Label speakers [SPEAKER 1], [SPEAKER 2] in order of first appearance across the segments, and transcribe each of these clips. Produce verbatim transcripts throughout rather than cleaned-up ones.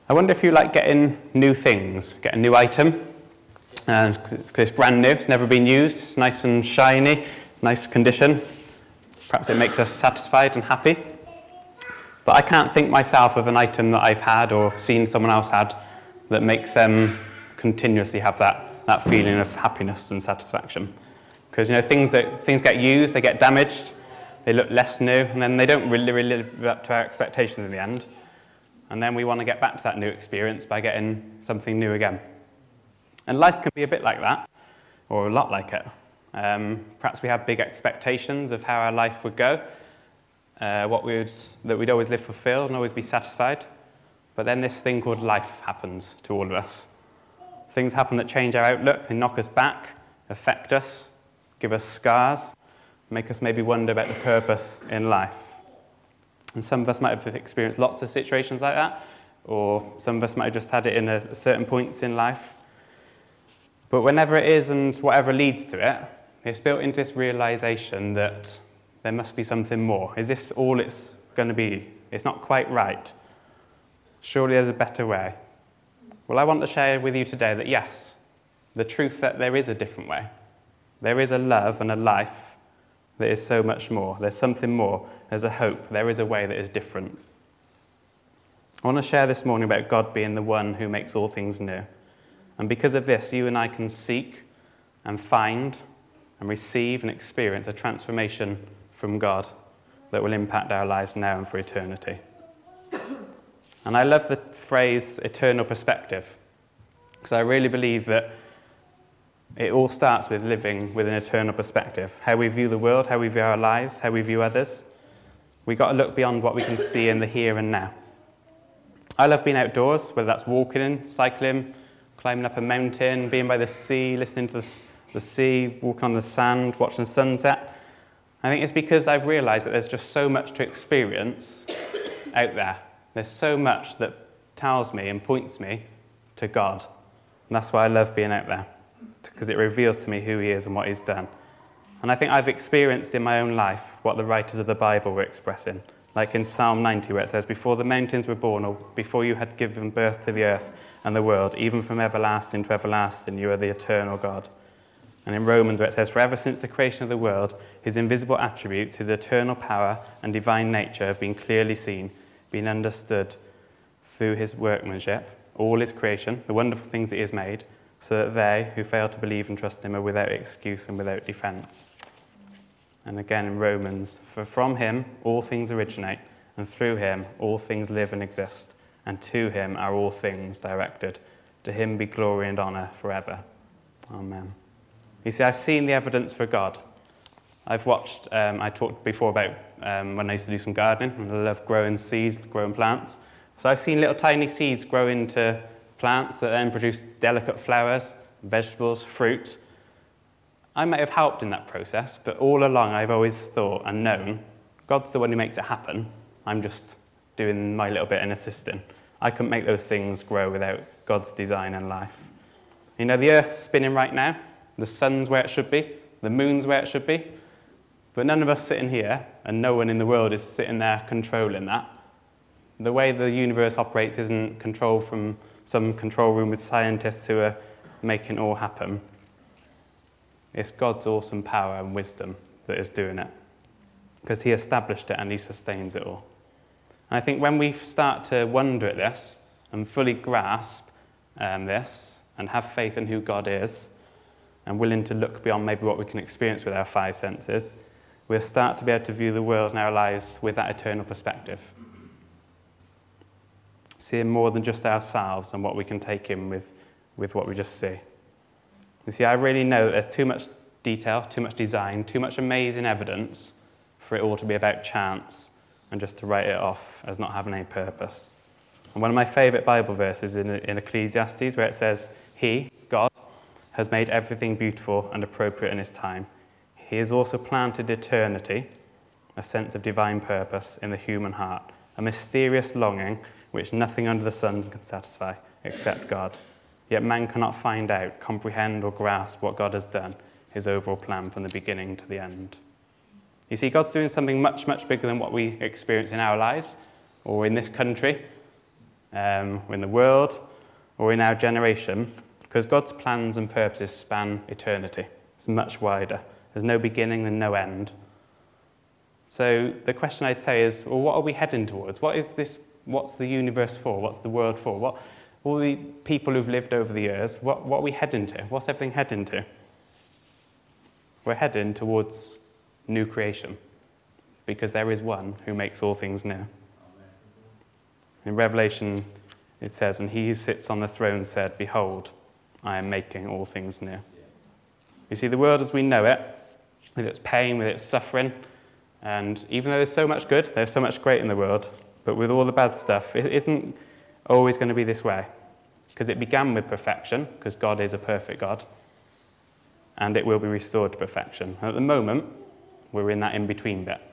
[SPEAKER 1] I wonder if you like getting new things, get a new item, and because it's brand new, it's never been used, it's nice and shiny, nice condition. Perhaps it makes us satisfied and happy. But I can't think myself of an item that I've had or seen someone else had that makes them continuously have that, that feeling of happiness and satisfaction. Because, you know, things that things get used, they get damaged, they look less new, and then they don't really, really live up to our expectations in the end. And then we want to get back to that new experience by getting something new again. And life can be a bit like that, or a lot like it. Um, perhaps we have big expectations of how our life would go, uh, what we would, that we'd always live fulfilled and always be satisfied. But then this thing called life happens to all of us. Things happen that change our outlook, they knock us back, affect us, give us scars, make us maybe wonder about the purpose in life. And some of us might have experienced lots of situations like that, or some of us might have just had it in a, certain points in life. But whenever it is and whatever leads to it, it's built into this realization that there must be something more. Is this all it's going to be? It's not quite right. Surely there's a better way. Well, I want to share with you today that yes, the truth that there is a different way. There is a love and a life that is so much more. There's something more. There's a hope. There is a way that is different. I want to share this morning about God being the one who makes all things new. And because of this, you and I can seek and find and receive and experience a transformation from God that will impact our lives now and for eternity. And I love the phrase eternal perspective, because I really believe that it all starts with living with an eternal perspective. How we view the world, how we view our lives, how we view others. We've got to look beyond what we can see in the here and now. I love being outdoors, whether that's walking, cycling, climbing up a mountain, being by the sea, listening to the, the sea, walking on the sand, watching the sunset. I think it's because I've realised that there's just so much to experience out there. There's so much that tells me and points me to God. And that's why I love being out there, because it reveals to me who he is and what he's done. And I think I've experienced in my own life what the writers of the Bible were expressing. Like in Psalm ninety, where it says, before the mountains were born, or before you had given birth to the earth and the world, even from everlasting to everlasting, you are the eternal God. And in Romans, where it says, forever since the creation of the world, his invisible attributes, his eternal power and divine nature have been clearly seen, been understood through his workmanship, all his creation, the wonderful things that he has made, so that they who fail to believe and trust him are without excuse and without defense. And again in Romans, for from him all things originate, and through him all things live and exist, and to him are all things directed. To him be glory and honour forever. Amen. You see, I've seen the evidence for God. I've watched, um, I talked before about um, when I used to do some gardening, and I love growing seeds, growing plants. So I've seen little tiny seeds grow into plants that then produce delicate flowers, vegetables, fruit. I might have helped in that process, but all along I've always thought and known God's the one who makes it happen. I'm just doing my little bit and assisting. I couldn't make those things grow without God's design and life. You know, the earth's spinning right now. The sun's where it should be. The moon's where it should be. But none of us sitting here, and no one in the world is sitting there controlling that. The way the universe operates isn't controlled from some control room with scientists who are making it all happen. It's God's awesome power and wisdom that is doing it, because he established it and he sustains it all. And I think when we start to wonder at this and fully grasp um, this and have faith in who God is and willing to look beyond maybe what we can experience with our five senses, we'll start to be able to view the world and our lives with that eternal perspective. Seeing more than just ourselves and what we can take in with, with what we just see. You see, I really know that there's too much detail, too much design, too much amazing evidence for it all to be about chance and just to write it off as not having any purpose. And one of my favourite Bible verses in, in Ecclesiastes, where it says, he, God, has made everything beautiful and appropriate in his time. He has also planted eternity, a sense of divine purpose in the human heart, a mysterious longing which nothing under the sun can satisfy except God. Yet man cannot find out, comprehend or grasp what God has done, his overall plan from the beginning to the end. You see, God's doing something much, much bigger than what we experience in our lives or in this country. um, in the world, or in our generation, because God's plans and purposes span eternity. It's much wider. There's no beginning and no end. So the question I'd say is, well, what are we heading towards? What is this? What's the universe for? What's the world for? What, all the people who've lived over the years, what, what are we heading to? What's everything heading to? We're heading towards new creation, because there is one who makes all things new. In Revelation, it says, and he who sits on the throne said, behold, I am making all things new. You see, the world as we know it, with its pain, with its suffering, and even though there's so much good, there's so much great in the world, but with all the bad stuff, it isn't always going to be this way. Because it began with perfection, because God is a perfect God, and it will be restored to perfection. And at the moment, we're in that in-between bit.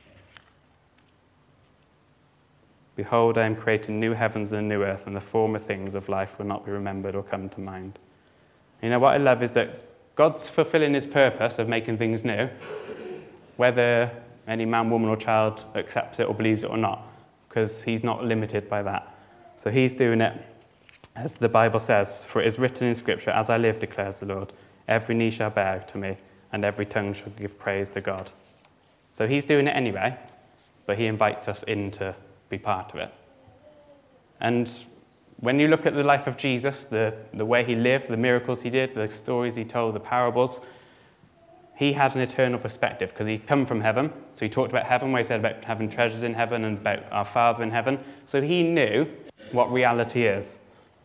[SPEAKER 1] Behold, I am creating new heavens and a new earth, and the former things of life will not be remembered or come to mind. You know, what I love is that God's fulfilling his purpose of making things new, whether any man, woman, or child accepts it or believes it or not, because he's not limited by that. So he's doing it, as the Bible says, for it is written in Scripture, as I live, declares the Lord, every knee shall bow to me, and every tongue shall give praise to God. So he's doing it anyway, but he invites us in to be part of it. And when you look at the life of Jesus, the, the way he lived, the miracles he did, the stories he told, the parables, he had an eternal perspective because he'd come from heaven. So he talked about heaven, where he said about having treasures in heaven and about our Father in heaven. So he knew what reality is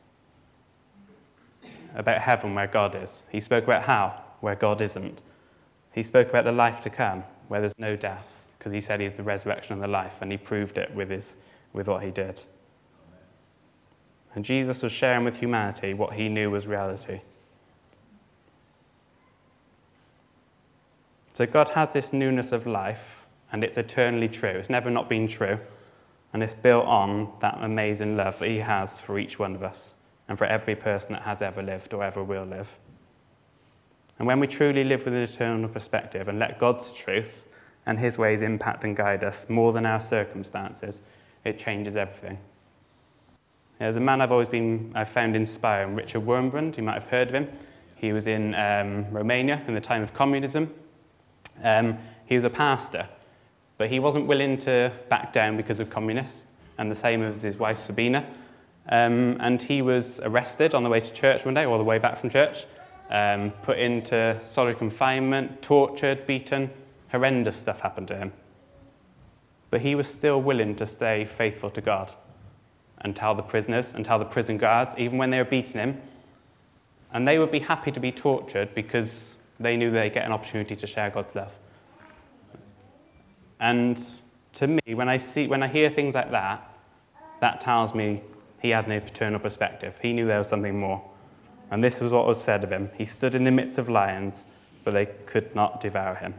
[SPEAKER 1] about heaven, where God is. He spoke about hell, where God isn't. He spoke about the life to come, where there's no death, because he said he's the resurrection and the life, and he proved it with his with what he did. And Jesus was sharing with humanity what he knew was reality. So God has this newness of life, and it's eternally true. It's never not been true. And it's built on that amazing love that he has for each one of us and for every person that has ever lived or ever will live. And when we truly live with an eternal perspective and let God's truth and his ways impact and guide us more than our circumstances, it changes everything. There's a man I've always been, I've found inspiring, Richard Wurmbrand. You might have heard of him. He was in um, Romania in the time of communism. Um, he was a pastor, but he wasn't willing to back down because of communists, and the same as his wife Sabina. Um, and he was arrested on the way to church one day, or the way back from church, um, put into solitary confinement, tortured, beaten. Horrendous stuff happened to him. But he was still willing to stay faithful to God and tell the prisoners and tell the prison guards, even when they were beating him. And they would be happy to be tortured because they knew they'd get an opportunity to share God's love. And to me, when I see, when I hear things like that, that tells me he had an eternal perspective. He knew there was something more. And this was what was said of him. He stood in the midst of lions, but they could not devour him.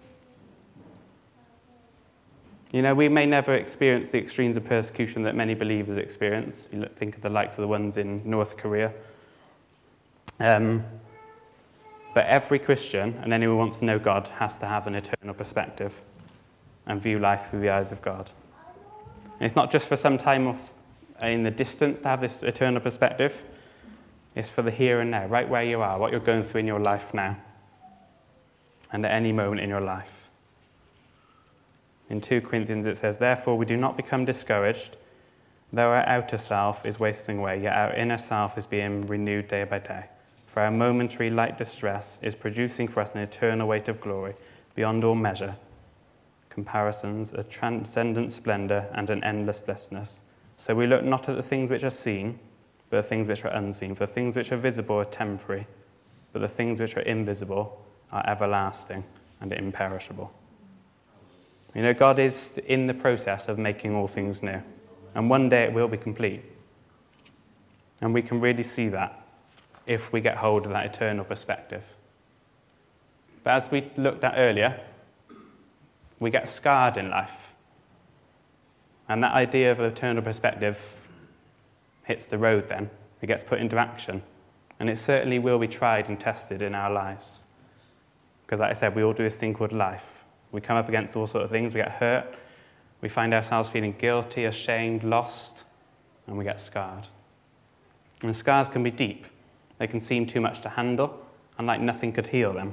[SPEAKER 1] You know, we may never experience the extremes of persecution that many believers experience. You think of the likes of the ones in North Korea. Um, but every Christian and anyone who wants to know God has to have an eternal perspective and view life through the eyes of God. And it's not just for some time off in the distance to have this eternal perspective. It's for the here and now, right where you are, what you're going through in your life now, and at any moment in your life. In Second Corinthians it says, therefore we do not become discouraged, though our outer self is wasting away, yet our inner self is being renewed day by day. For our momentary light distress is producing for us an eternal weight of glory, beyond all measure, comparisons, a transcendent splendor, and an endless blessedness. So we look not at the things which are seen, but the things which are unseen. For the things which are visible are temporary, but the things which are invisible are everlasting and imperishable. You know, God is in the process of making all things new, and one day it will be complete. And we can really see that if we get hold of that eternal perspective. But as we looked at earlier, we get scarred in life. And that idea of eternal perspective hits the road then. It gets put into action. And it certainly will be tried and tested in our lives. Because like I said, we all do this thing called life. We come up against all sorts of things. We get hurt. We find ourselves feeling guilty, ashamed, lost. and we get scarred. And scars can be deep. They can seem too much to handle, and like nothing could heal them.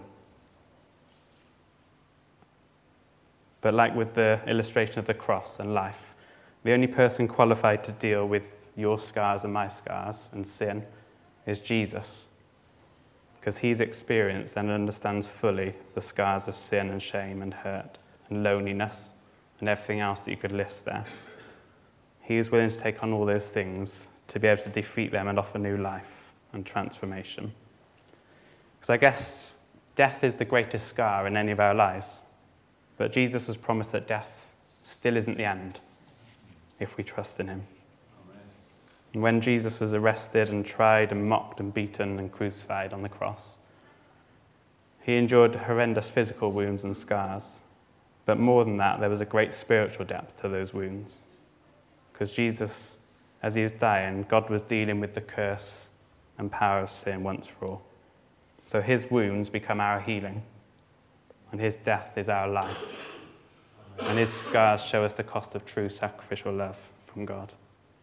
[SPEAKER 1] But like with the illustration of the cross and life, the only person qualified to deal with your scars and my scars and sin is Jesus. Because he's experienced and understands fully the scars of sin and shame and hurt and loneliness and everything else that you could list there. He is willing to take on all those things to be able to defeat them and offer new life and transformation. Because I guess death is the greatest scar in any of our lives. But Jesus has promised that death still isn't the end if we trust in him. Amen. And when Jesus was arrested and tried and mocked and beaten and crucified on the cross, he endured horrendous physical wounds and scars. But more than that, there was a great spiritual depth to those wounds. Because Jesus, as he was dying, God was dealing with the curse and power of sin once for all. So his wounds become our healing, and his death is our life. And his scars show us the cost of true sacrificial love from God.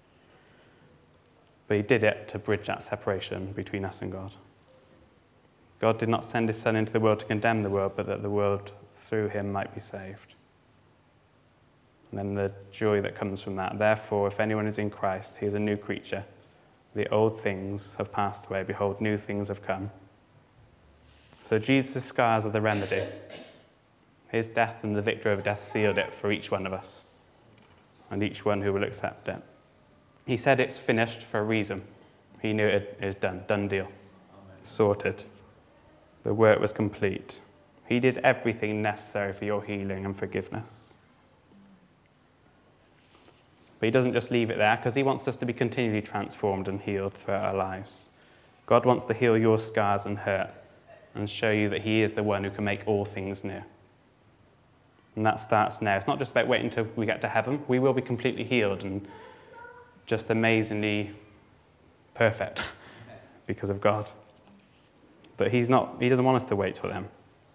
[SPEAKER 1] But he did it to bridge that separation between us and God. God did not send his Son into the world to condemn the world, but that the world through him might be saved. And then the joy that comes from that. Therefore, if anyone is in Christ, he is a new creature. The old things have passed away. Behold, new things have come. So Jesus' scars are the remedy. His death and the victory over death sealed it for each one of us and each one who will accept it. He said it's finished for a reason. He knew it is done, done deal, Amen. Sorted. The work was complete. He did everything necessary for your healing and forgiveness. But he doesn't just leave it there, because he wants us to be continually transformed and healed throughout our lives. God wants to heal your scars and hurt and show you that he is the one who can make all things new. And that starts now. It's not just about waiting until we get to heaven. We will be completely healed and just amazingly perfect because of God. But he's not, he doesn't want us to wait till then.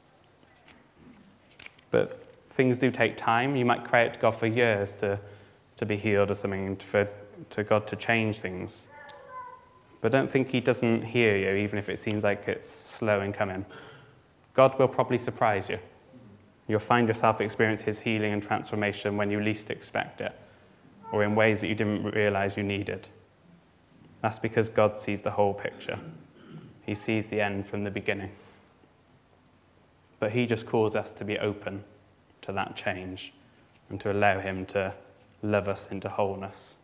[SPEAKER 1] But things do take time. You might cry out to God for years to, to be healed or something, for to God to change things. But don't think he doesn't hear you, even if it seems like it's slow in coming. God will probably surprise you. You'll find yourself experience his healing and transformation when you least expect it, or in ways that you didn't realize you needed. That's because God sees the whole picture. He sees the end from the beginning. But he just calls us to be open to that change and to allow him to love us into wholeness.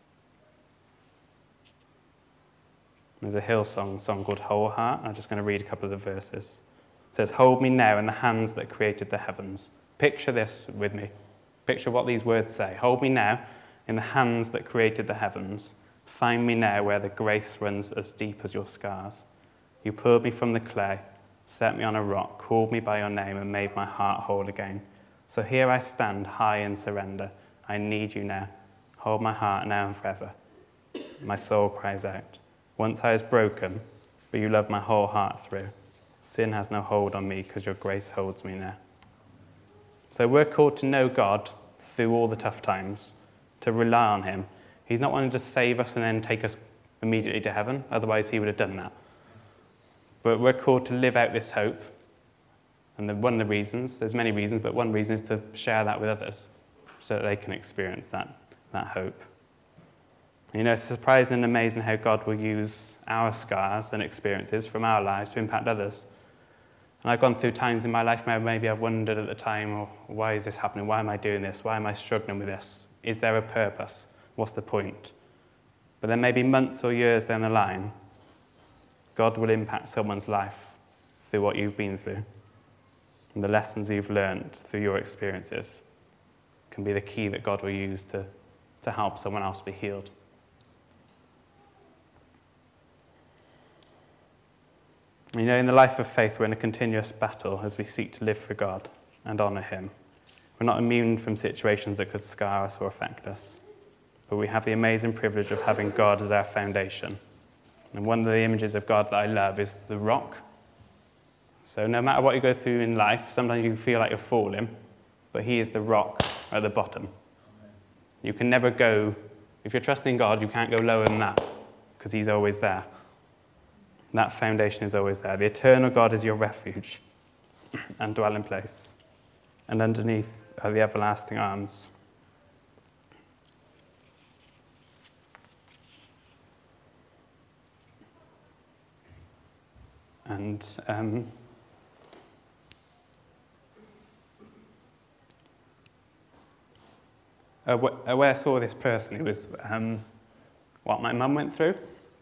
[SPEAKER 1] There's a Hillsong song called Whole Heart. I'm just going to read a couple of the verses. It says, "Hold me now in the hands that created the heavens." Picture this with me. Picture what these words say. Hold me now in the hands that created the heavens. Find me now where the grace runs as deep as your scars. You pulled me from the clay, set me on a rock, called me by your name and made my heart whole again. So here I stand high in surrender. I need you now. Hold my heart now and forever. My soul cries out. Once I was broken, but you love my whole heart through. Sin has no hold on me because your grace holds me now. So we're called to know God through all the tough times, to rely on him. He's not wanting to save us and then take us immediately to heaven. Otherwise, he would have done that. But we're called to live out this hope. And the, one of the reasons, there's many reasons, but one reason is to share that with others so that they can experience that, that hope. You know, it's surprising and amazing how God will use our scars and experiences from our lives to impact others. And I've gone through times in my life where maybe I've wondered at the time, oh, why is this happening? Why am I doing this? Why am I struggling with this? Is there a purpose? What's the point? But then maybe months or years down the line, God will impact someone's life through what you've been through. And the lessons you've learned through your experiences can be the key that God will use to, to help someone else be healed. You know, in the life of faith, we're in a continuous battle as we seek to live for God and honour him. We're not immune from situations that could scar us or affect us, but we have the amazing privilege of having God as our foundation. And one of the images of God that I love is the rock. So no matter what you go through in life, sometimes you feel like you're falling, but he is the rock at the bottom. You can never go If you're trusting God, you can't go lower than that because he's always there. That foundation is always there. The eternal God is your refuge and dwelling place. And underneath are the everlasting arms. And um, where I saw this person who was um, what my mum went through.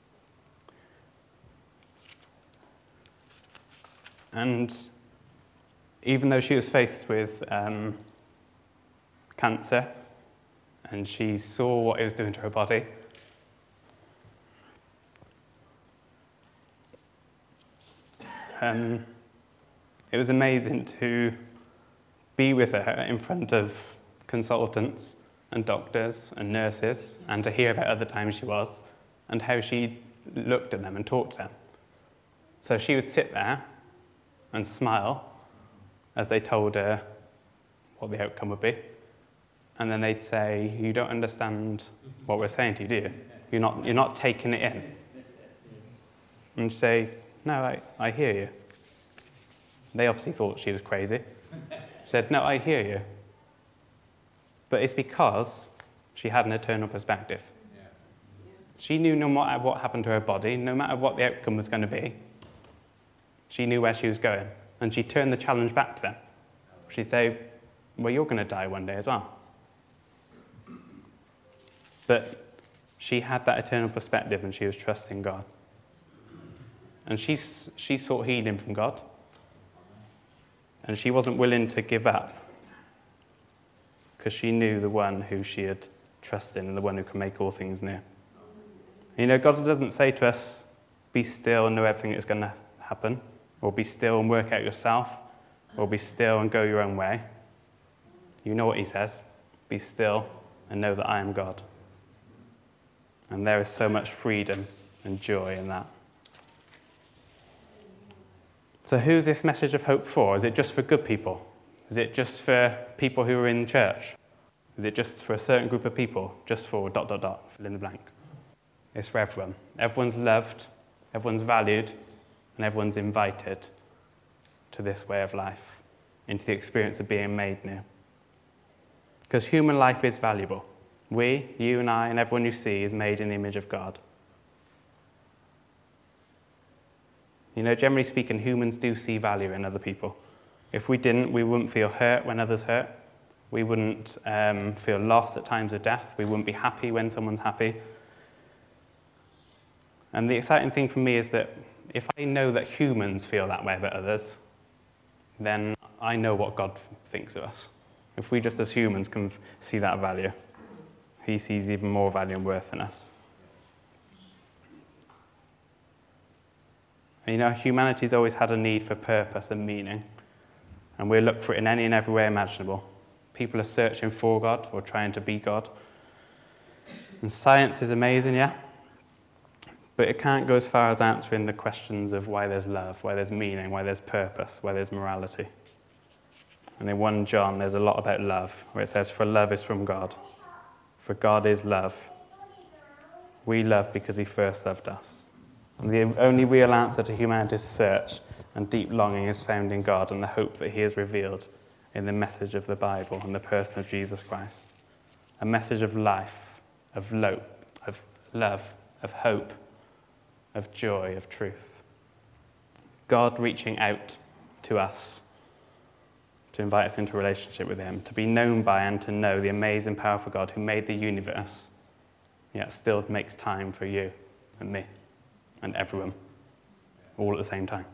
[SPEAKER 1] And even though she was faced with um, cancer, and she saw what it was doing to her body, um, it was amazing to be with her in front of consultants and doctors and nurses, and to hear about other times she was, and how she looked at them and talked to them. So she would sit there and smile as they told her what the outcome would be. And then they'd say, you don't understand what we're saying to you, do you? You're not, you're not taking it in. And she'd say, no, I, I hear you. They obviously thought she was crazy. She said, no, I hear you. But it's because she had an eternal perspective. She knew no matter what happened to her body, no matter what the outcome was going to be, she knew where she was going. And she turned the challenge back to them. She'd say, well, you're going to die one day as well. But she had that eternal perspective and she was trusting God. And she, she sought healing from God. And she wasn't willing to give up because she knew the one who she had trusted and the one who can make all things new. You know, God doesn't say to us, be still and know everything that's going to happen, or be still and work out yourself, or be still and go your own way. You know what he says, be still and know that I am God. And there is so much freedom and joy in that. So who's this message of hope for? Is it just for good people? Is it just for people who are in church? Is it just for a certain group of people? Just for dot, dot, dot, fill in the blank. It's for everyone. Everyone's loved, everyone's valued, and everyone's invited to this way of life, into the experience of being made new. Because human life is valuable. We, you and I, and everyone you see is made in the image of God. You know, generally speaking, humans do see value in other people. If we didn't, we wouldn't feel hurt when others hurt. We wouldn't um, feel lost at times of death. We wouldn't be happy when someone's happy. And the exciting thing for me is that if I know that humans feel that way about others, then I know what God thinks of us. If we just as humans can see that value, he sees even more value and worth in us. And you know, humanity's always had a need for purpose and meaning. And we look for it in any and every way imaginable. People are searching for God or trying to be God. And science is amazing, yeah? But it can't go as far as answering the questions of why there's love, why there's meaning, why there's purpose, why there's morality. And in First John, there's a lot about love, where it says, for love is from God. For God is love. We love because he first loved us. And the only real answer to humanity's search and deep longing is found in God and the hope that he has revealed in the message of the Bible and the person of Jesus Christ. A message of life, of lo- of love, of hope, of joy, of truth. God reaching out to us to invite us into a relationship with him, to be known by and to know the amazing, powerful God who made the universe, yet still makes time for you and me and everyone, all at the same time.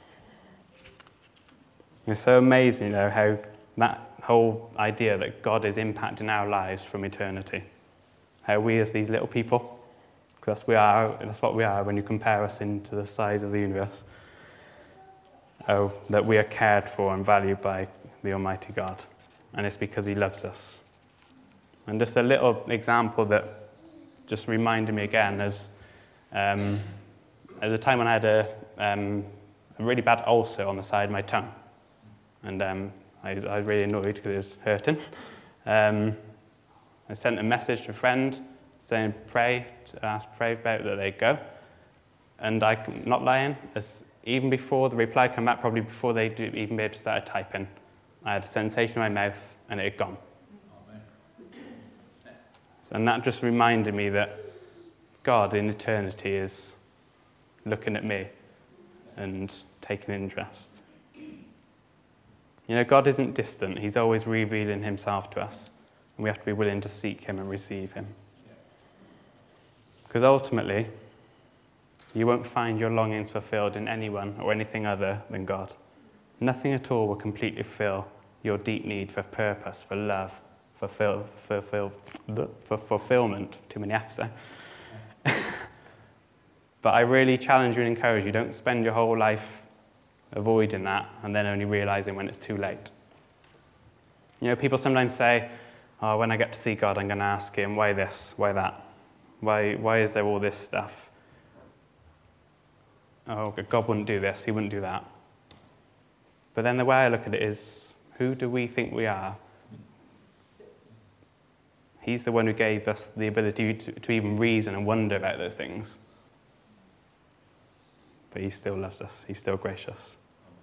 [SPEAKER 1] It's so amazing, you know, how that whole idea that God is impacting our lives from eternity. How we as these little people, because we are, that's what we are when you compare us into the size of the universe, oh, that we are cared for and valued by the Almighty God. And it's because he loves us. And just a little example that just reminded me again is, um, at the time when I had a, um, a really bad ulcer on the side of my tongue. And um, I, I was really annoyed because it was hurting. Um, I sent a message to a friend saying pray, to ask, pray about that they go. And I'm not lying, as even before the reply came back, probably before they would even be able to start typing, I had a sensation in my mouth and it had gone. Amen. And that just reminded me that God in eternity is looking at me and taking interest. You know, God isn't distant. He's always revealing himself to us. And we have to be willing to seek him and receive him. Because ultimately, you won't find your longings fulfilled in anyone or anything other than God. Nothing at all will completely fill your deep need for purpose, for love, for, fill, for, for, for fulfillment. Too many F's there. But I really challenge you and encourage you, don't spend your whole life avoiding that and then only realizing when it's too late. You know, people sometimes say, oh, when I get to see God, I'm going to ask him, why this, why that? Why, why is there all this stuff? Oh, God wouldn't do this, he wouldn't do that. But then the way I look at it is, who do we think we are? He's the one who gave us the ability to, to even reason and wonder about those things. But he still loves us. He's still gracious.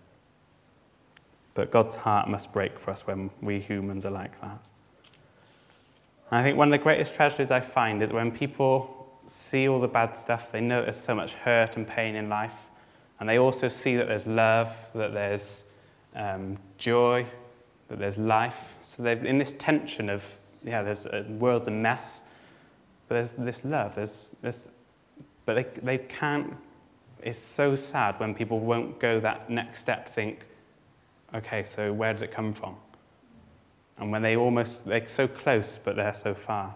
[SPEAKER 1] But God's heart must break for us when we humans are like that. And I think one of the greatest tragedies I find is when people see all the bad stuff, they know there's so much hurt and pain in life, and they also see that there's love, that there's um, joy, that there's life. So they're in this tension of, yeah, there's a world's a mess, but there's this love, there's this, but they they can't. It's so sad when people won't go that next step, think, okay, so where did it come from? And when they almost, they're so close, but they're so far.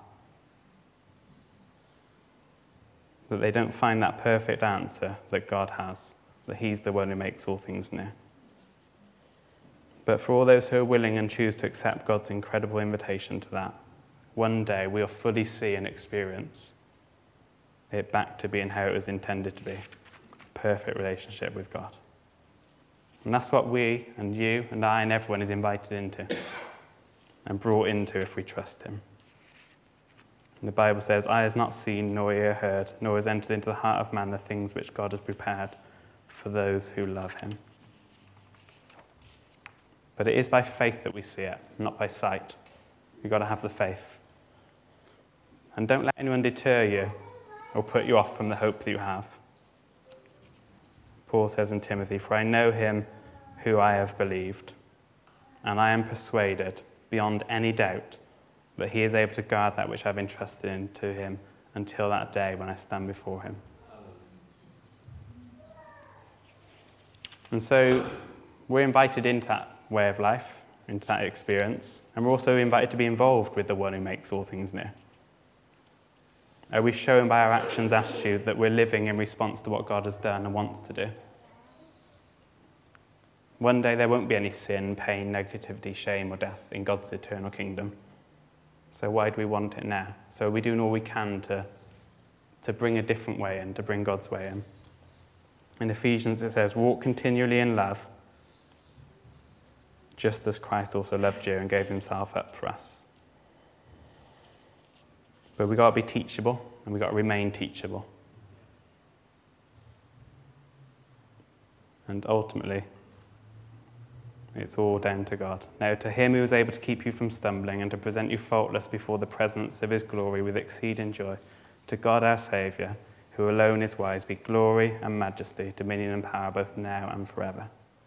[SPEAKER 1] That they don't find that perfect answer that God has, that he's the one who makes all things new. But for all those who are willing and choose to accept God's incredible invitation to that, one day we'll fully see and experience it back to being how it was intended to be. Perfect relationship with God. And that's what we and you and I and everyone is invited into and brought into if we trust him. And the Bible says, eye has not seen, nor ear heard, nor has entered into the heart of man the things which God has prepared for those who love him. But it is by faith that we see it, not by sight. You've got to have the faith. And don't let anyone deter you or put you off from the hope that you have. Paul says in Timothy, for I know him who I have believed, and I am persuaded beyond any doubt that he is able to guard that which I have entrusted into him until that day when I stand before him. And so we're invited into that way of life, into that experience, and we're also invited to be involved with the one who makes all things new. Are we showing by our actions, attitude, that we're living in response to what God has done and wants to do? One day there won't be any sin, pain, negativity, shame, or death in God's eternal kingdom. So why do we want it now? So are we doing all we can to, to bring a different way in, to bring God's way in? In Ephesians it says, walk continually in love, just as Christ also loved you and gave himself up for us. But we've got to be teachable, and we've got to remain teachable. And ultimately, it's all down to God. Now, to him who is able to keep you from stumbling and to present you faultless before the presence of his glory with exceeding joy, to God our Saviour, who alone is wise, be glory and majesty, dominion and power, both now and forever.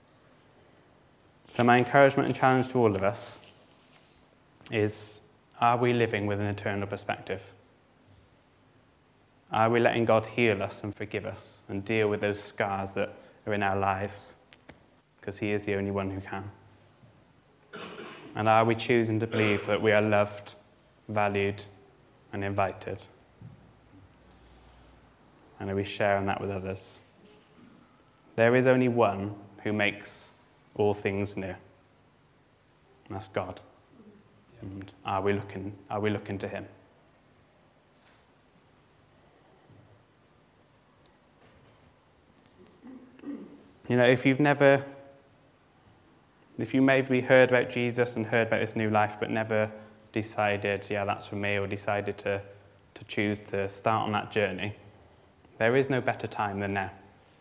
[SPEAKER 1] So my encouragement and challenge to all of us is, are we living with an eternal perspective? Are we letting God heal us and forgive us and deal with those scars that are in our lives? Because he is the only one who can. And are we choosing to believe that we are loved, valued, and invited? And are we sharing that with others? There is only one who makes all things new. And that's God. And are we looking, are we looking to him? You know, if you've never, if you maybe heard about Jesus and heard about this new life, but never decided, yeah, that's for me, or decided to to choose to start on that journey, there is no better time than now.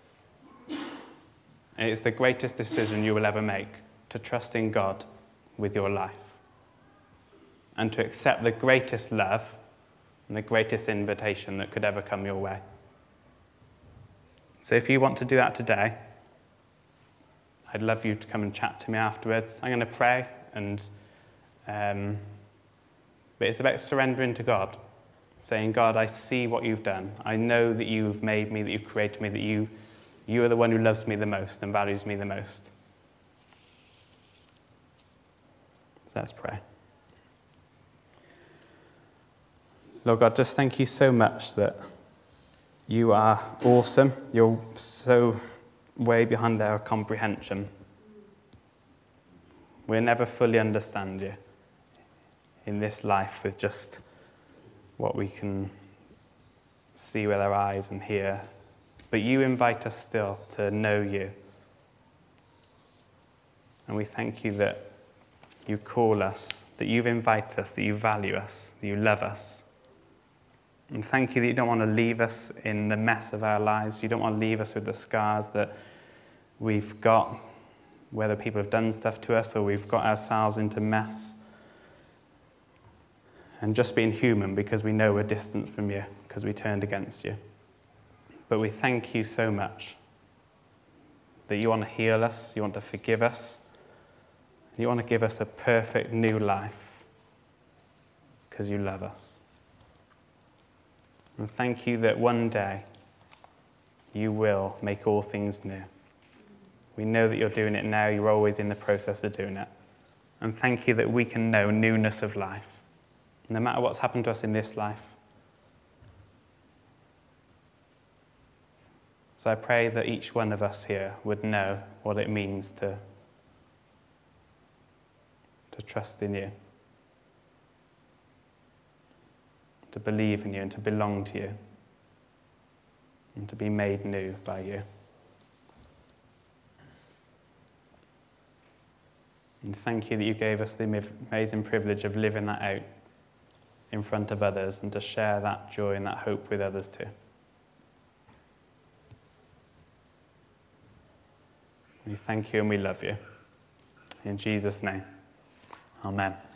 [SPEAKER 1] And it's the greatest decision you will ever make, to trust in God with your life and to accept the greatest love and the greatest invitation that could ever come your way. So if you want to do that today, I'd love you to come and chat to me afterwards. I'm going to pray, and um, but it's about surrendering to God, saying, God, I see what you've done. I know that you've made me, that you've created me, that you, you are the one who loves me the most and values me the most. So let's pray. Lord God, just thank you so much that you are awesome. You're so way beyond our comprehension. We'll never fully understand you in this life with just what we can see with our eyes and hear. But you invite us still to know you. And we thank you that you call us, that you've invited us, that you value us, that you love us. And thank you that you don't want to leave us in the mess of our lives. You don't want to leave us with the scars that we've got, whether people have done stuff to us or we've got ourselves into mess. And just being human because we know we're distant from you, because we turned against you. But we thank you so much that you want to heal us, you want to forgive us, you want to give us a perfect new life because you love us. And thank you that one day you will make all things new. We know that you're doing it now. You're always in the process of doing it. And thank you that we can know newness of life, no matter what's happened to us in this life. So I pray that each one of us here would know what it means to, to trust in you, to believe in you and to belong to you, and to be made new by you. And thank you that you gave us the amazing privilege of living that out in front of others and to share that joy and that hope with others too. We thank you and we love you. In Jesus' name, amen.